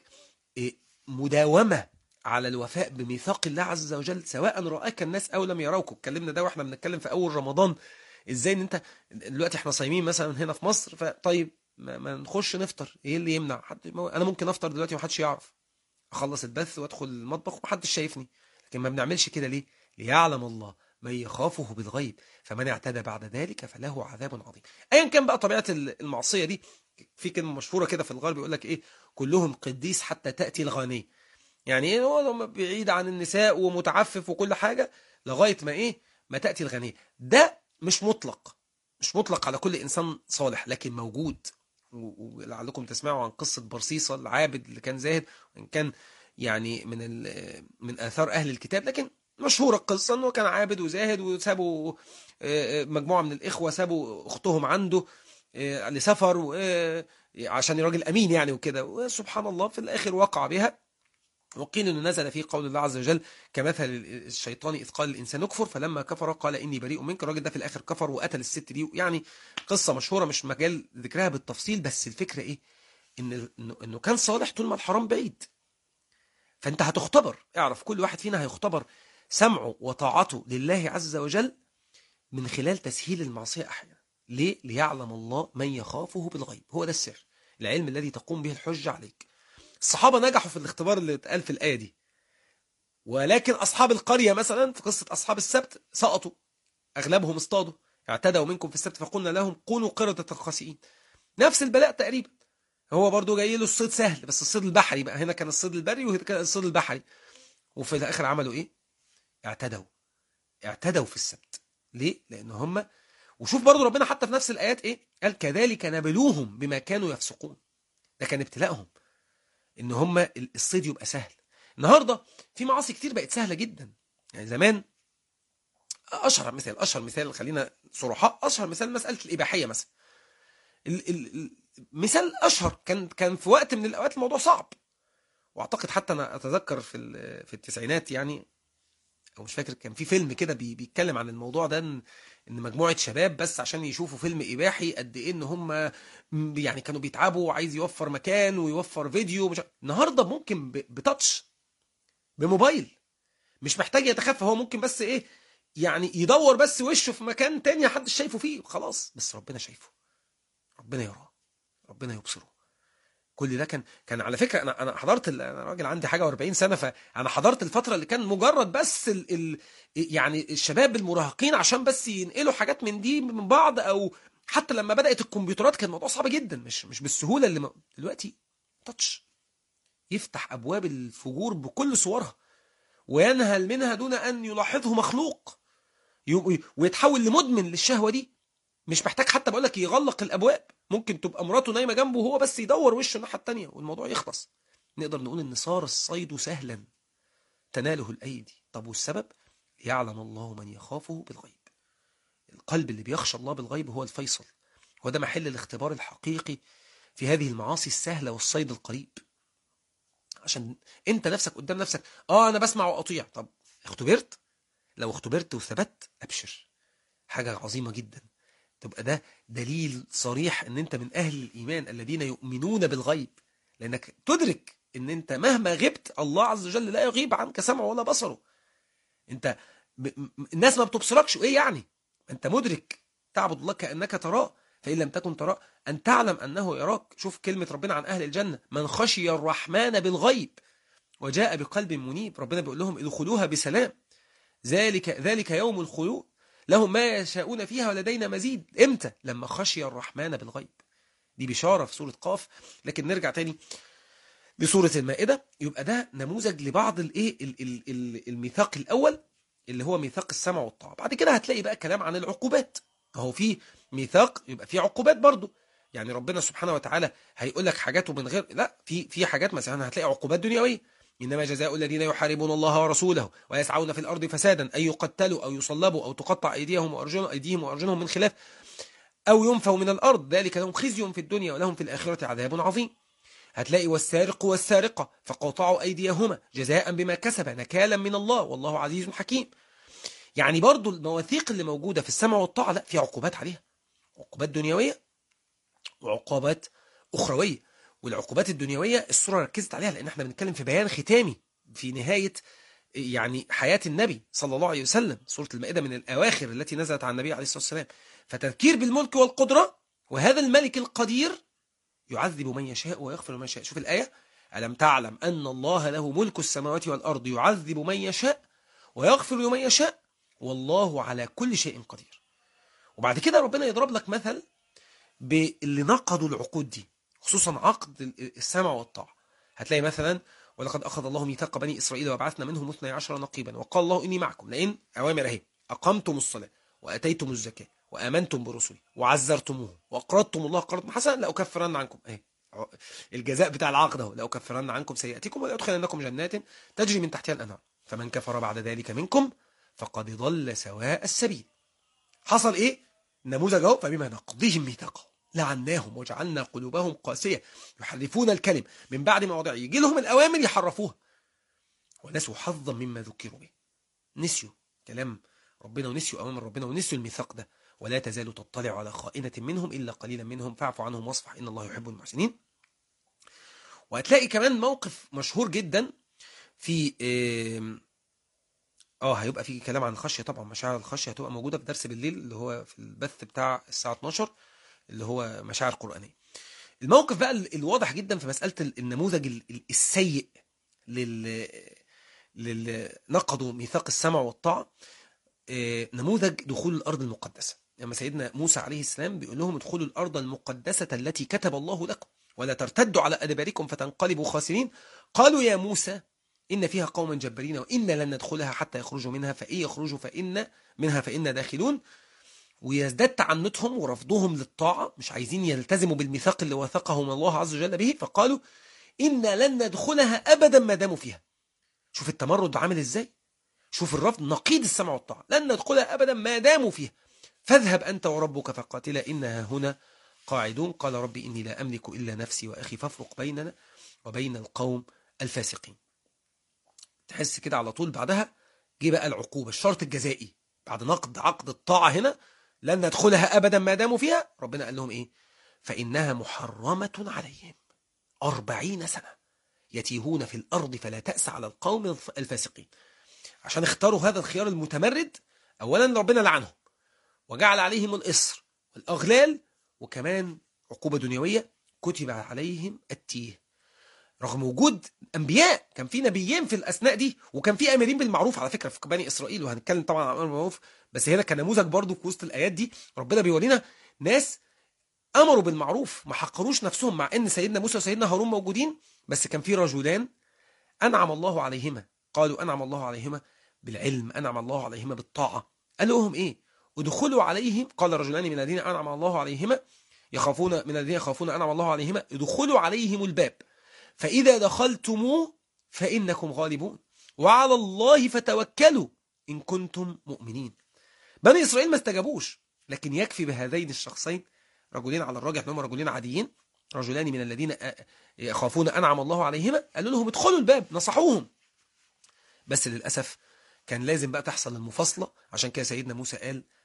مداومة على الوفاء بميثاق الله عز وجل سواء رآك الناس او لم يروك. اتكلمنا ده واحنا بنتكلم في اول رمضان، ازاي ان انت دلوقتي احنا صايمين مثلا هنا في مصر، فطيب ما نخش نفطر، ايه اللي يمنع انا ممكن افطر دلوقتي ومحدش يعرف، اخلص البث وادخل المطبخ ومحدش شايفني. لكن ما بنعملش كده ليه؟ ليعلم الله من يخافه بالغيب فمن اعتدى بعد ذلك فله عذاب عظيم. ايا كان بقى طبيعة المعصية دي، في كلمة مشهورة كده في الغرب يقول لك ايه، كلهم قديس حتى تأتي الغانية. يعني ايه؟ هو لما بعيد عن النساء ومتعفف وكل حاجة لغاية ما ايه، ما تأتي الغانية. ده مش مطلق، مش مطلق على كل انسان صالح، لكن موجود. ولعلكم تسمعوا عن قصة برصيصة العابد اللي كان زاهد، وإن كان يعني من آثار أهل الكتاب، لكن مشهورة القصة أنه كان عابد وزاهد، وسابوا مجموعة من الإخوة سابوا أختهم عنده لسفر عشان راجل أمين يعني وكده، وسبحان الله في الآخر وقع بها. وقيل انه نزل فيه قول الله عز وجل كمثل الشيطان اذ قال الانسان اكفر فلما كفر قال اني بريء منك. الراجل ده في الاخر كفر وقتل الست دي، يعني قصه مشهوره مش مجال ذكرها بالتفصيل، بس الفكره ايه، انه كان صالح طول ما الحرام بعيد. فانت هتختبر، اعرف كل واحد فينا هيختبر سمعه وطاعته لله عز وجل من خلال تسهيل المعصيه احيانا. ليه؟ ليعلم الله من يخافه بالغيب. هو ده السر، العلم الذي تقوم به الحجه عليك. الصحابه نجحوا في الاختبار اللي اتقال في الايه دي، ولكن أصحاب القرية مثلا في قصة أصحاب السبت سقطوا، أغلبهم اصطادوا، اعتدوا منكم في السبت فقلنا لهم كونوا قردة خاسئين. نفس البلاء تقريبا، هو برضو جاي له الصيد سهل، بس الصيد البحري بقى، هنا كان الصيد البري وهنا كان الصيد البحري، وفي الآخر عملوا إيه؟ اعتدوا في السبت. ليه؟ لأن هم، وشوف برضو ربنا حتى في نفس الآيات إيه؟ قال كذلك نبلوهم بما كانوا يفسقون. ده كان ابتلاءهم ان هم الصيد يبقى سهل. النهارده في معاصي كتير بقت سهله جدا. يعني زمان اشهر مثال خلينا صرحاء، اشهر مثال مساله الاباحيه مثلا. مثال اشهر كان في وقت من الاوقات الموضوع صعب، واعتقد حتى انا اتذكر في التسعينات يعني، او مش فاكر، كان في فيلم كده بيتكلم عن الموضوع ده، ان مجموعه شباب بس عشان يشوفوا فيلم اباحي قد ايه ان هم يعني كانوا بيتعبوا، وعايز يوفر مكان ويوفر فيديو النهارده ممكن بتاتش، بموبايل، مش محتاج يتخفى، هو ممكن بس ايه، يعني يدور بس وشه في مكان تاني محدش شايفه فيه خلاص، بس ربنا شايفه، ربنا يراه، ربنا يبصره. كل ده كان على فكره، انا حضرت انا راجل عندي حاجه و40 سنه، فانا حضرت الفتره اللي كان مجرد بس يعني الشباب المراهقين عشان بس ينقلوا حاجات من دي من بعض، او حتى لما بدات الكمبيوترات كان الموضوع صعب جدا، مش بالسهوله اللي دلوقتي. تاتش يفتح ابواب الفجور بكل صورها، وينهل منها دون ان يلاحظه مخلوق، ويتحول لمدمن للشهوه دي. مش محتاج حتى بقول لك يغلق الابواب، ممكن تبقى مراته نايمه جنبه وهو بس يدور وشه الناحيه التانيه والموضوع يخلص. نقدر نقول ان صار الصيد سهلا تناله الايدي. طب والسبب؟ يعلم الله من يخافه بالغيب. القلب اللي بيخشى الله بالغيب هو الفيصل، هو ده محل الاختبار الحقيقي في هذه المعاصي السهله والصيد القريب. عشان انت نفسك قدام نفسك، انا بسمع واطيع، طب اختبرت؟ لو اختبرت وثبت ابشر، حاجة عظيمة جدا. تبقى ده دليل صريح ان انت من اهل الايمان الذين يؤمنون بالغيب، لانك تدرك ان انت مهما غبت الله عز وجل لا يغيب عنك سمعه ولا بصره. انت الناس ما بتبصركش، وايه يعني؟ انت مدرك تعبد الله كأنك تراه، فإن لم تكن تراه أن تعلم أنه يراك. شوف كلمة ربنا عن أهل الجنة: من خشي الرحمن بالغيب وجاء بقلب منيب. ربنا بيقول لهم ادخلوها بسلام، ذلك يوم الخلود لهم ما يشاءون فيها ولدينا مزيد. امتى؟ لما خشي الرحمن بالغيب. دي بشارة في سورة قاف. لكن نرجع تاني لسورة المائدة. يبقى ده نموذج لبعض الميثاق الأول اللي هو ميثاق السمع والطاعة. بعد كده هتلاقي بقى كلام عن العقوبات. هو في ميثاق يبقى في عقوبات برضو. يعني ربنا سبحانه وتعالى هيقول لك حاجاته من غير، لا، في حاجات مثلا هتلاقي عقوبات دنيوية: إنما جزاء الذين يحاربون الله ورسوله ويسعون في الأرض فسادا أن يقتلوا أو يصلبوا أو تقطع أيديهم وأرجلهم من خلاف أو ينفوا من الأرض، ذلك لهم خزي في الدنيا ولهم في الآخرة عذاب عظيم. هتلاقي والسارق والسارقة فقطعوا أيديهما جزاء بما كسب نكالا من الله والله عزيز حكيم. يعني برضو المواثيق اللي موجودة في السمع والطاعة لا، في عقوبات عليها، عقوبات دنيوية وعقوبات أخروية. والعقوبات الدنيوية السورة ركزت عليها لأن احنا بنتكلم في بيان ختامي في نهاية يعني حياة النبي صلى الله عليه وسلم. سورة المائدة من الأواخر التي نزلت على النبي عليه الصلاة والسلام، فتذكير بالملك والقدرة، وهذا الملك القدير يعذب من يشاء ويغفر من يشاء. شوف الآية: ألم تعلم أن الله له ملك السماوات والأرض يعذب من يشاء ويغفر لمن يشاء والله على كل شيء قدير. وبعد كده ربنا يضرب لك مثل باللي نقضوا العقود دي، خصوصا عقد السمع والطاعة. هتلاقي مثلا: ولقد أخذ الله ميثاق بني إسرائيل وبعثنا منهم 12 نقيبا وقال الله إني معكم لئن أوامر أهي أقمتم الصلاة وأتيتم الزكاة وآمنتم برسلي وعزرتموه وأقرضتم الله قرضا حسنا لأكفرن عنكم الجزاء بتاع العقد اهو: لأكفرن عنكم سيئاتكم ولأدخلنكم جنات تجري من تحتها الأنهار فمن كفر بعد ذلك منكم فقد ضل سواء السبيل. حصل إيه؟ نموذج اهو: فبما نقضيهم ميثاقهم لعناهم وجعلنا قلوبهم قاسية يحرفون الكلم من بعد مواضعه. يجي لهم الأوامر يحرفوها، ونسوا حظا مما ذكروا به. نسيوا كلام ربنا ونسيوا أوامر ربنا ونسيوا الميثاق ده. ولا تزال تطلع على خائنة منهم إلا قليلا منهم فاعف عنهم واصفح إن الله يحب المحسنين. وهتلاقي كمان موقف مشهور جدا في هيبقى في كلام عن الخشية. طبعا مشاعر الخشية هتبقى موجودة في درس بالليل اللي هو في البث بتاع الساعة 12 اللي هو مشاعر قرآنية. الموقف بقى الواضح جدا في مسألة النموذج السيء نقضوا ميثاق السمع والطاعة، نموذج دخول الأرض المقدسة. لما سيدنا موسى عليه السلام بيقول لهم: ادخلوا الأرض المقدسة التي كتب الله لكم ولا ترتدوا على أدباركم فتنقلبوا خاسرين. قالوا يا موسى إن فيها قوما جبارين وإنا لن ندخلها حتى يخرجوا منها فإن يخرجوا منها فإنا داخلون. ويزداد تعنتهم ورفضهم للطاعة، مش عايزين يلتزموا بالميثاق اللي وثقهم الله عز وجل به، فقالوا إنا لن ندخلها أبدا ما داموا فيها. شوف التمرد عامل إزاي، شوف الرفض، نقيض السمع والطاعة: لن ندخلها أبدا ما داموا فيها فاذهب أنت وربك فقاتلا إنها هنا قاعدون قال ربي إني لا أملك إلا نفسي وأخي فافرق بيننا وبين القوم الفاسقين. تحس كده على طول بعدها جه بقى العقوبة، الشرط الجزائي بعد نقض عقد الطاعة هنا: لن ندخلها أبدا ما داموا فيها. ربنا قال لهم إيه؟ فإنها محرمة عليهم 40 سنة يتيهون في الأرض فلا تأس على القوم الفاسقين. عشان اختاروا هذا الخيار المتمرد، أولا ربنا لعنهم وجعل عليهم الإصر والأغلال، وكمان عقوبة دنيوية كتب عليهم التيه. رغم وجود أنبياء، كان في نبيين في الأثناء دي، وكان في أمرين بالمعروف على فكرة في بني إسرائيل، وهنتكلم طبعا عن أمر بالمعروف، بس هنا كنموذج برضو في وسط الآيات دي ربنا بيورينا ناس أمروا بالمعروف ما حقروش نفسهم، مع أن سيدنا موسى وسيدنا هارون موجودين، بس كان في رجلان أنعم الله عليهما، قالوا أنعم الله عليهما بالعلم، أنعم الله عليهما بالطاعة. قالوا لهم إيه؟ ادخلوا عليهم، قال رجلان من الذين أنعم الله عليهما يخافون أنعم الله عليهما ادخلوا عليهم الباب فإذا دخلتموه فإنكم غالبون وعلى الله فتوكلوا إن كنتم مؤمنين. بني إسرائيل ما استجابوش، لكن يكفي بهذين الشخصين، رجلين على الراجح أنهم رجلين عاديين، رجلان من الذين يخافون أنعم الله عليهما، قالوا لهم ادخلوا الباب، نصحوهم. بس للأسف كان لازم بقى تحصل المفاصلة. عشان كده سيدنا موسى قال: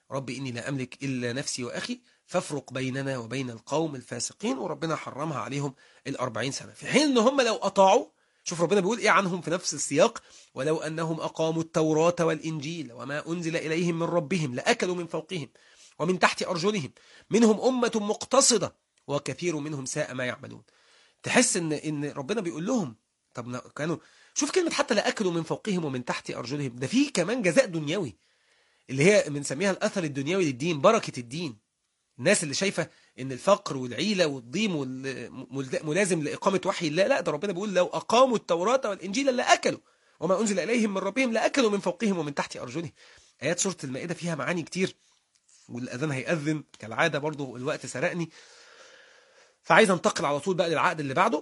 رب إني لا أملك إلا نفسي وأخي فافرق بيننا وبين القوم الفاسقين، وربنا حرمها عليهم 40 سنة، في حين إن هم لو أطاعوا، شوف ربنا بيقول إيه عنهم في نفس السياق: ولو أنهم أقاموا التوراة والإنجيل وما أنزل إليهم من ربهم لأكلوا من فوقهم ومن تحت أرجلهم منهم أمة مقتصدة وكثير منهم ساء ما يعملون. تحس إن ربنا بيقول لهم طب كانوا، شوف كلمة حتى لأكلوا من فوقهم ومن تحت أرجلهم، ده فيه كمان جزاء دنيوي اللي هي بنسميها الأثر الدنيوي للدين، بركة الدين. الناس اللي شايفة ان الفقر والعيلة والضيم ملازم لإقامة وحي الله، لا، ده ربنا بيقول لو أقاموا التوراة والإنجيل لأكلوا وما أنزل إليهم من ربهم لأكلوا من فوقهم ومن تحت أرجلهم. آيات سورة المائدة فيها معاني كتير، والأذان هيأذن كالعادة، برضو الوقت سرقني، فعايز انتقل على طول بقى للعقد اللي بعده.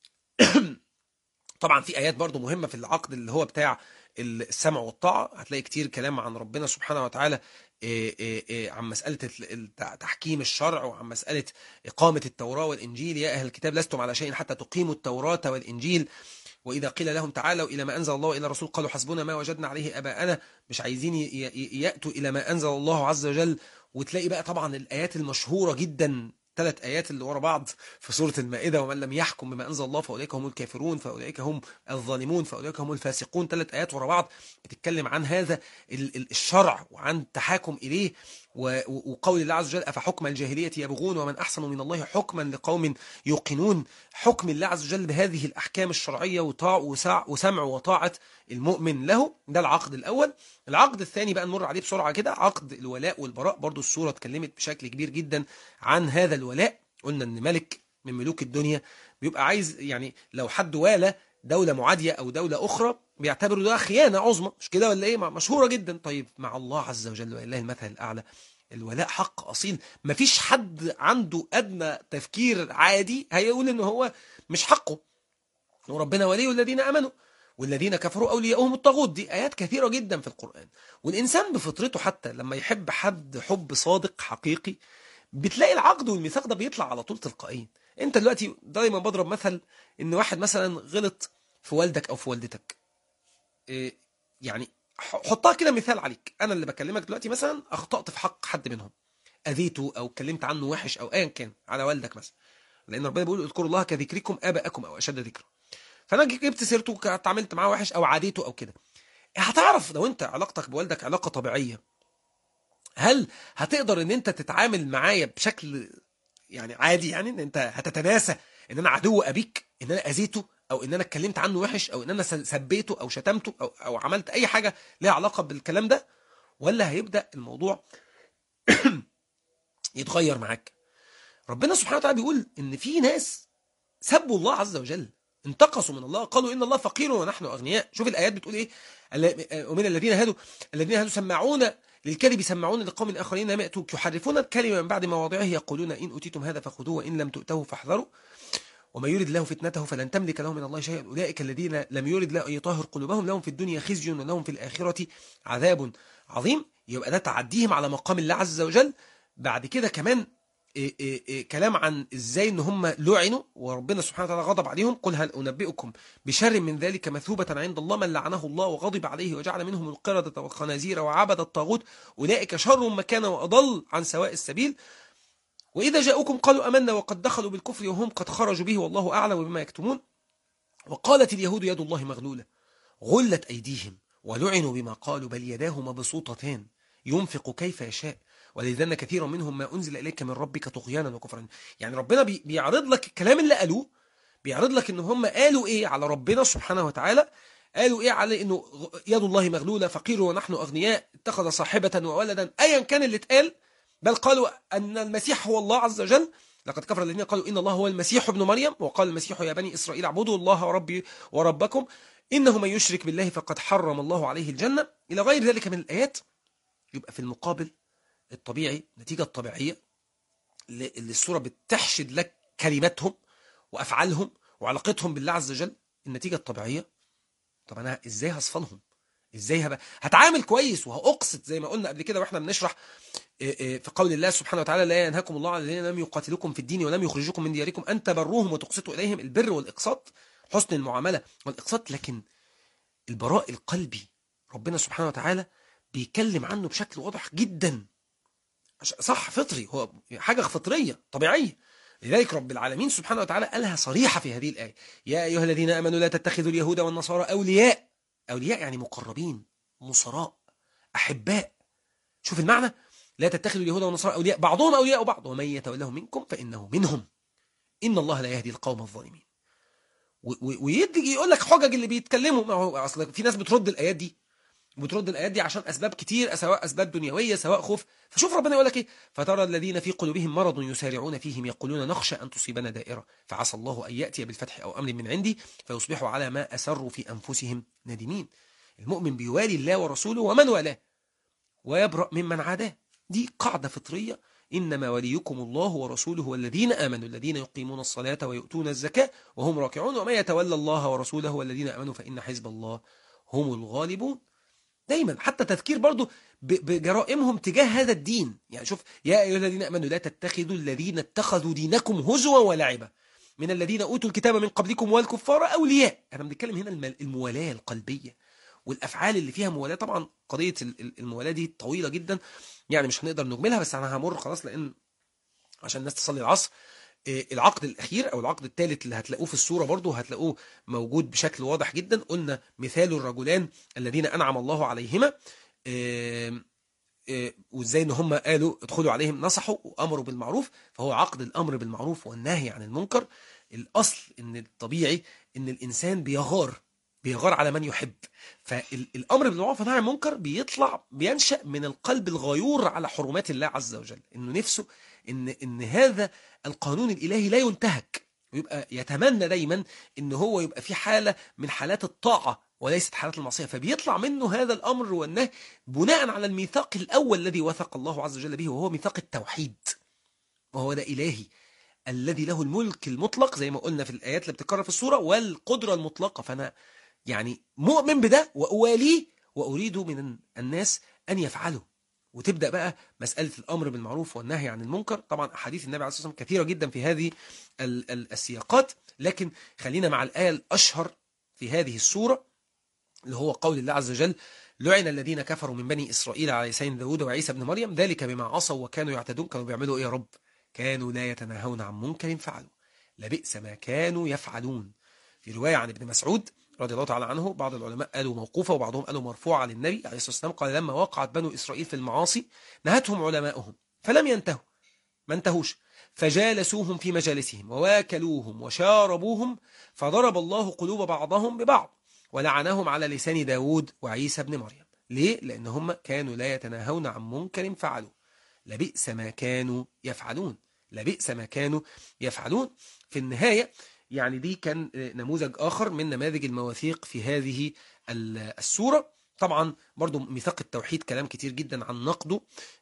طبعا في آيات برضو مهمة في العقد اللي هو بتاع السمع والطاعة، هتلاقي كتير كلام عن ربنا سبحانه وتعالى عن مسألة تحكيم الشرع، وعن مسألة إقامة التوراة والإنجيل. يا أهل الكتاب لستم على شيء حتى تقيموا التوراة والإنجيل، وإذا قيل لهم تعالوا إلى ما أنزل الله وإلى الرسول قالوا حسبنا ما وجدنا عليه آباءنا، مش عايزين يأتوا إلى ما أنزل الله عز وجل. وتلاقي بقى طبعا الآيات المشهورة جدا، 3 آيات اللي ورا بعض في سورة المائدة: ومن لم يحكم بما أنزل الله فأولئك هم الكافرون فأولئك هم الظالمون فأولئك هم الفاسقون. 3 آيات ورا بعض بتتكلم عن هذا الشرع وعن التحاكم إليه، وقول الله عز وجل: أفحكم الجاهلية يبغون ومن أحسن من الله حكما لقوم يوقنون. حكم الله عز وجل بهذه الأحكام الشرعية وسمع وطاعة المؤمن له، ده العقد الأول. العقد الثاني بقى نمر عليه بسرعة كده، عقد الولاء والبراء. برضو السورة اتكلمت بشكل كبير جدا عن هذا الولاء. قلنا ان ملك من ملوك الدنيا بيبقى عايز، يعني لو حد والى دولة معادية او دولة اخرى بيعتبروا ده خيانة عظمى، مش كده ولا ايه؟ مشهورة جدا. طيب مع الله عز وجل ولله المثل الاعلى، الولاء حق اصيل، مفيش حد عنده ادنى تفكير عادي هيقول ان هو مش حقه. وربنا ولي الذين امنوا والذين كفروا أولياؤهم الطاغوت. دي آيات كثيرة جدا في القرآن. والإنسان بفطرته حتى لما يحب حد حب صادق حقيقي، بتلاقي العقد والميثاق ده بيطلع على طول تلقائيا. انت دلوقتي دايما بضرب مثل ان واحد مثلا غلط في والدك او في والدتك، يعني حطها كده مثال عليك، انا اللي بكلمك دلوقتي مثلا اخطأت في حق حد منهم، اذيته او اتكلمت عنه وحش او ايا كان على والدك مثلا، لان ربنا بيقول: اذكروا الله كذكركم اباءكم او اشد ذكرا. فانا جبت سيرته، اتعاملت معاه وحش او عاديته او كده، هتعرف لو انت علاقتك بوالدك علاقة طبيعية، هل هتقدر ان انت تتعامل معايا بشكل يعني عادي، يعني ان انت هتتناسى ان انا عدو ابيك، ان انا اذيته او ان انا اتكلمت عنه وحش او ان انا سبيته او شتمته او عملت اي حاجة ليها علاقة بالكلام ده؟ ولا هيبدأ الموضوع يتغير معاك؟ ربنا سبحانه وتعالى بيقول ان في ناس سبوا الله عز وجل، انتقصوا من الله، قالوا ان الله فقير ونحن اغنياء. شوف الايات بتقول ايه: ومن الذين هادوا سماعون للكذب سماعون لقوم اخرين لم ياتوك يحرفون الكلمه من بعد مواضعه يقولون ان اوتيتم هذا فخذوه وان لم تؤتوه فاحذروا وما يرد الله فتنته فلن تملك له من الله شيئا اولئك الذين لم يرد الله ان يطهر قلوبهم لهم في الدنيا خزي ولهم في الاخره عذاب عظيم. يبقى ده تعديهم على مقام الله عز وجل. بعد كده كمان كلام عن ازاي ان هم لعنوا وربنا سبحانه وتعالى غضب عليهم: قل هل انبئكم بشر من ذلك مثوبة عند الله من لعنه الله وغضب عليه وجعل منهم القردة والخنازير وعبد الطاغوت اولئك شر مكانا واضل عن سواء السبيل واذا جاءوكم قالوا امنا وقد دخلوا بالكفر وهم قد خرجوا به والله اعلم بما يكتمون وقالت اليهود يد الله مغلولة غلت ايديهم ولعنوا بما قالوا بل يداه مبسوطتان ينفق كيف يشاء ولذن كثيرا منهم ما أنزل إليك من ربك طغيانا وكفرا. يعني ربنا بيعرض لك الكلام اللي قالوه، بيعرض لك إن هم قالوا إيه على ربنا سبحانه وتعالى، قالوا إيه على إنه يد الله مغلولة، فقير ونحن أغنياء، اتخذ صاحبة وولدا، أيا كان اللي اتقال، بل قالوا أن المسيح هو الله عز وجل. لقد كفر الذين قالوا إن الله هو المسيح ابن مريم وقال المسيح يا بني إسرائيل اعبدوا الله ربي وربكم إنه من يشرك بالله فقد حرم الله عليه الجنة، إلى غير ذلك من الآيات. يبقى في المقابل الطبيعي، النتيجة الطبيعية اللي السورة بتحشد لك كلماتهم وأفعالهم وعلاقتهم بالله عز وجل، النتيجة الطبيعية: طب أنا إزاي هصفنهم؟ إزاي هتعامل كويس وهأقصد زي ما قلنا قبل كده وإحنا بنشرح في قول الله سبحانه وتعالى: لا ينهاكم الله عن الذين لم يقاتلوكم في الدين ولم يخرجوكم من دياركم أن تبروهم وتقسطوا إليهم. البر والإقساط، حسن المعاملة والإقساط. لكن البراء القلبي ربنا سبحانه وتعالى بيكلم عنه بشكل واضح جدا صح، فطري، هو حاجة فطرية طبيعية. لذلك رب العالمين سبحانه وتعالى قالها صريحة في هذه الآية: يا أيها الذين آمنوا لا تتخذوا اليهود والنصارى أولياء. أولياء يعني مقربين، نصراء، أحباء. شوف المعنى: لا تتخذوا اليهود والنصارى أولياء بعضهم أولياء بعض ومن يتولهم منكم فإنه منهم إن الله لا يهدي القوم الظالمين. ويدي يقول لك حجج اللي بيتكلموا، ما هو أصلا في ناس بترد الآيات دي، وبترد الآيات دي عشان أسباب كتير، سواء أسباب دنيوية سواء خوف. فشوف ربنا يقول لك إيه: فترى الذين في قلوبهم مرض يسارعون فيهم يقولون نخشى أن تصيبنا دائرة فعسى الله أن يأتي بالفتح أو أمر من عندي فيصبحوا على ما أسروا في أنفسهم نادمين. المؤمن بيوالي الله ورسوله ومن والاه ويبرأ ممن عاداه. دي قاعدة فطرية: إنما وليكم الله ورسوله والذين آمنوا الذين يقيمون الصلاة ويؤتون الزكاة وهم راكعون وما يتولى الله ورسوله والذين آمنوا فإن حزب الله هم الغالبون. دايما حتى تذكير برضو بجرائمهم تجاه هذا الدين. يعني شوف: يا أيها الذين آمنوا لا تتخذوا الذين اتخذوا دينكم هزوا ولعبا من الذين أوتوا الكتاب من قبلكم والكفار أولياء. أنا بنتكلم هنا الموالاة القلبية والأفعال اللي فيها موالاة. طبعا قضية الموالاة دي طويلة جدا، يعني مش هنقدر نجملها، بس أنا همر خلاص لأن عشان الناس تصلي العصر. العقد الأخير أو العقد الثالث اللي هتلاقوه في السورة برضو هتلاقوه موجود بشكل واضح جدا. قلنا: مثال الرجلان الذين أنعم الله عليهما، وإزاي إن هم قالوا ادخلوا عليهم، نصحوا وأمروا بالمعروف. فهو عقد الأمر بالمعروف والنهي عن المنكر. الأصل إن الطبيعي إن الإنسان بيغار على من يحب. فالأمر بالمعروف والنهي عن المنكر بينشأ من القلب الغيور على حرمات الله عز وجل، إنه نفسه إن هذا القانون الإلهي لا ينتهك، ويبقى يتمنى دايما إن هو يبقى في حالة من حالات الطاعة وليست حالات المعصية. فبيطلع منه هذا الأمر والنهي بناء على الميثاق الأول الذي وثق الله عز وجل به، وهو ميثاق التوحيد. وهو ده إلهي الذي له الملك المطلق زي ما قلنا في الآيات اللي بتكرر في السورة، والقدرة المطلقة. فأنا يعني مؤمن بده وأواليه وأريد من الناس أن يفعلوا. وتبدأ بقى مسألة الأمر بالمعروف والنهي عن المنكر. طبعا أحاديث النبي عليه الصلاة والسلام كثيرة جدا في هذه السياقات، لكن خلينا مع الآية الأشهر في هذه السورة اللي هو قول الله عز وجل: لعن الذين كفروا من بني إسرائيل على لسان داود وعيسى بن مريم ذلك بما عصوا وكانوا يعتدون. كانوا بيعملوا إيه يا رب؟ كانوا لا يتناهون عن منكر فعلوا لبئس ما كانوا يفعلون. في رواية عن ابن مسعود رضي الله تعالى عنه، بعض العلماء قالوا موقوفة وبعضهم قالوا مرفوعة للنبي عليه الصلاة والسلام، قال: لما وقعت بنو إسرائيل في المعاصي نهتهم علماؤهم فلم ينتهوا، ما انتهوش، فجالسوهم في مجالسهم وواكلوهم وشاربوهم فضرب الله قلوب بعضهم ببعض ولعنهم على لسان داود وعيسى بن مريم. ليه؟ لأن هم كانوا لا يتناهون عن منكر فعلوا لبئس ما كانوا يفعلون. لبئس ما كانوا يفعلون. في النهاية يعني دي كان نموذج آخر من نماذج المواثيق في هذه السورة. طبعا برضو ميثاق التوحيد كلام كتير جدا عن نقده،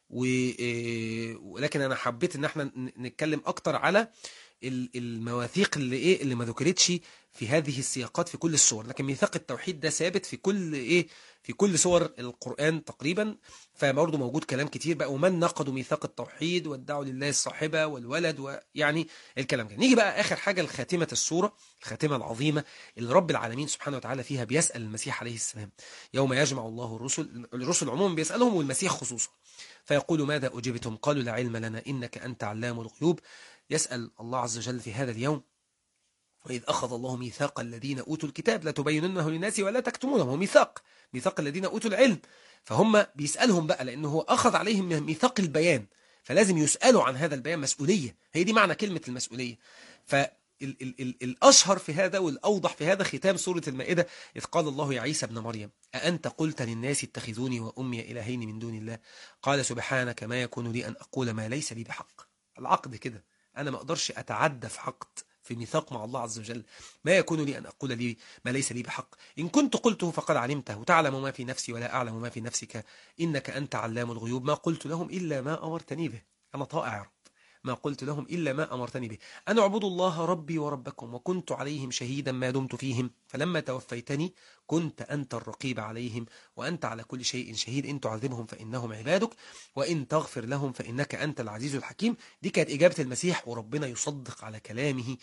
ولكن أنا حبيت ان احنا نتكلم أكتر على المواثيق اللي ما ذكرتش في هذه السياقات في كل السور. لكن ميثاق التوحيد ده ثابت في كل سور القرآن تقريبا. فبرضه موجود كلام كتير بقى: ومن نقضوا ميثاق التوحيد وادعوا لله الصاحبة والولد، ويعني الكلام ده. نيجي بقى آخر حاجة لخاتمة السورة، الخاتمة العظيمة اللي رب العالمين سبحانه وتعالى فيها بيسأل المسيح عليه السلام: يوم يجمع الله الرسل عموما بيسألهم والمسيح خصوصا، فيقول: ماذا أجبتم؟ قالوا: لا علم لنا إنك أنت علام الغيوب. يسأل الله عز وجل في هذا اليوم: وإذ أخذ الله ميثاق الذين أوتوا الكتاب لتبيننه للناس ولا تكتمونه. هو ميثاق الذين أوتوا العلم. فهم بيسألهم بقى لأنه هو أخذ عليهم ميثاق البيان، فلازم يسألوا عن هذا البيان، مسؤولية. هي دي معنى كلمة المسؤولية. فالأشهر في هذا والأوضح في هذا ختام سورة المائدة: إذ قال الله يا عيسى ابن مريم أأنت قلت للناس اتخذوني وأمي إلهين من دون الله قال سبحانك ما يكون لي أن أقول ما ليس لي بحق. العقد كده، أنا ما أقدرش أتعدى في عقد، في ميثاق مع الله عز وجل. ما يكون لي أن أقول لي ما ليس لي بحق، إن كنت قلته فقد علمته وتعلم ما في نفسي ولا أعلم ما في نفسك إنك أنت علام الغيوب. ما قلت لهم إلا ما أمرتني به. أنا طائع يا رب، ما قلت لهم إلا ما أمرتني به أن اعبدوا الله ربي وربكم وكنت عليهم شهيدا ما دمت فيهم فلما توفيتني كنت أنت الرقيب عليهم وأنت على كل شيء شهيد إن تعذبهم فإنهم عبادك وإن تغفر لهم فإنك أنت العزيز الحكيم. دي كانت إجابة المسيح، وربنا يصدق على كلامه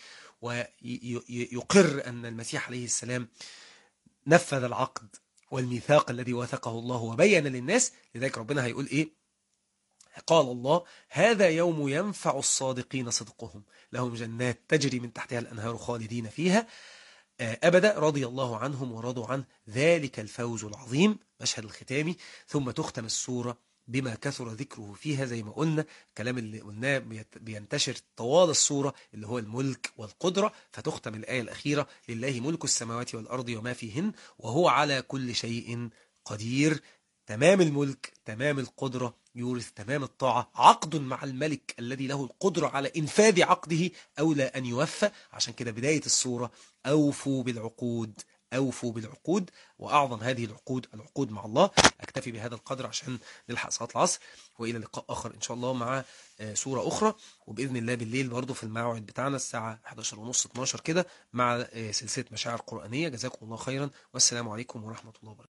ويقر أن المسيح عليه السلام نفذ العقد والميثاق الذي وثقه الله وبين للناس. لذلك ربنا هيقول إيه؟ قال الله: هذا يوم ينفع الصادقين صدقهم، لهم جنات تجري من تحتها الأنهار خالدين فيها أبدا، رضي الله عنهم ورضوا عنه، ذلك الفوز العظيم. مشهد الختامي. ثم تختم السورة بما كثر ذكره فيها، زي ما قلنا الكلام اللي قلناه بينتشر طوال السورة، اللي هو الملك والقدرة. فتختم الآية الأخيرة: لله ملك السماوات والأرض وما فيهن وهو على كل شيء قدير. تمام الملك، تمام القدرة، يورث تمام الطاعة. عقد مع الملك الذي له القدرة على إنفاذ عقده أولى أن يوفى. عشان كده بداية السورة: أوفوا بالعقود، أوفوا بالعقود. وأعظم هذه العقود العقود مع الله. أكتفي بهذا القدر عشان نلحق صلاة العصر، وإلى لقاء آخر إن شاء الله مع سورة أخرى. وبإذن الله بالليل برضو في الموعد بتاعنا الساعة 11:30 12 كده، مع سلسلة مشاعر قرآنية. جزاكم الله خيرا، والسلام عليكم ورحمة الله وبركاته.